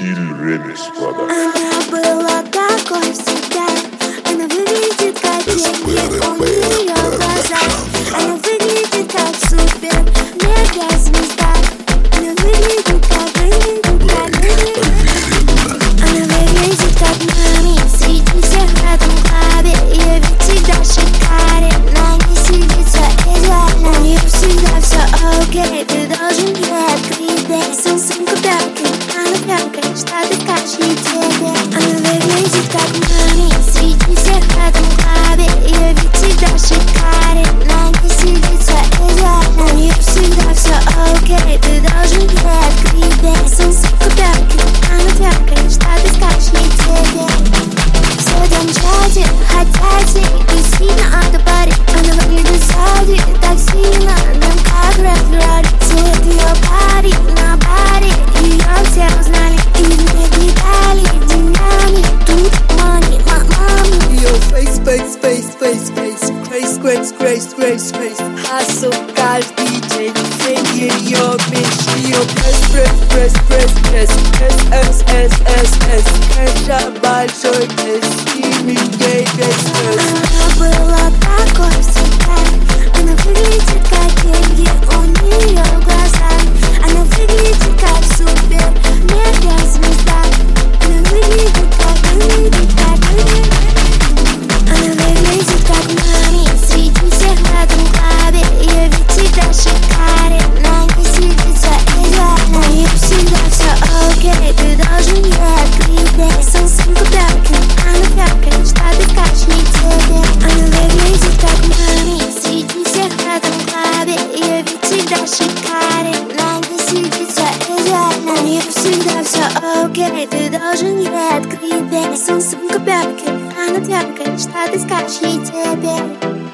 Стиль Ремикс Production. Она была такой всегда. Она выглядит как деньги, у нее глаза. Она выглядит как супер, мега звезда. Она выглядит как Она выглядит как мами среди всех в этом клабе. Ее вид всегда шикарен, на ней сидится идеально. У нее всегда все окей, ты должен ей открыть дверь. Сумку Бёркин, она Бёркин, что ты скажешь ей тебе? Она выглядит как мами среди всех в этом клабе. Ее вид всегда шикарен, на ней сидится идеально. У нее всегда все окей, ты должен ей открыть дверь. Сумку Бёркин, она Бёркин, что ты скажешь ей тебе? Все там чате, хотят с ней и сильно отопарить. Она выглядит сзади так сильно, нам как рэп-роль. Цвет ее парик на баре, ее все узнали. И не детали, деньгами, тут money, мами. Ее face, grace. Hustle каждый день, день ее мечты. Ее пресс, кэша большой тест, скинь ей весь стресс. Она была такой всегда. Она выглядит как деньги, у нее глаза. Она выглядит как супер, мега звезда. Она выглядит как Она выглядит как мами среди всех в этом клабе. Ее вид всегда шикарен, на ней сидится идеально. У нее всегда все окей, ты должен ей открыть дверь. Сумку Бёркин, она Бёркин, что ты скажешь ей тебе? Она выглядит как мами среди всех в этом клабе. Ее вид всегда шикарен, на ней сидится идеально. У нее всегда все окей, ты должен ей открыть дверь. Сумку Бёркин, она Бёркин, что ты скажешь ей тебе?